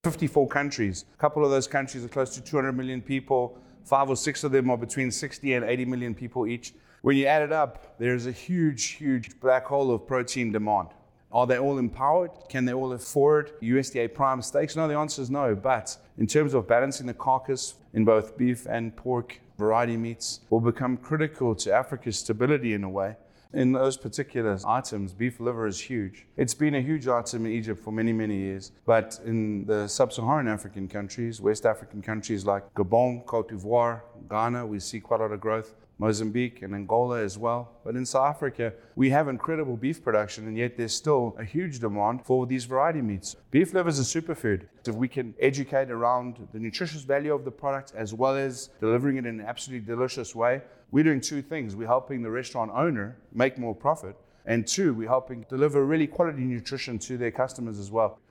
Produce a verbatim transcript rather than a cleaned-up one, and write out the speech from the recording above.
fifty-four countries. A couple of those countries are close to two hundred million people. Five or six of them are between sixty and eighty million people each. When you add it up, there's a huge, huge black hole of protein demand. Are they all empowered? Can they all afford U S D A prime steaks? No, the answer is no. But in terms of balancing the carcass in both beef and pork, variety meats will become critical to Africa's stability in a way. In those particular items, beef liver is huge. It's been a huge item in Egypt for many, many years. But in the sub-Saharan African countries, West African countries like Gabon, Cote d'Ivoire, Ghana, we see quite a lot of growth. Mozambique and Angola as well. But in South Africa, we have incredible beef production, and yet there's still a huge demand for these variety meats. Beef liver is a superfood. If we can educate around the nutritious value of the product as well as delivering it in an absolutely delicious way, we're doing two things. We're helping the restaurant owner make more profit, and two, we're helping deliver really quality nutrition to their customers as well.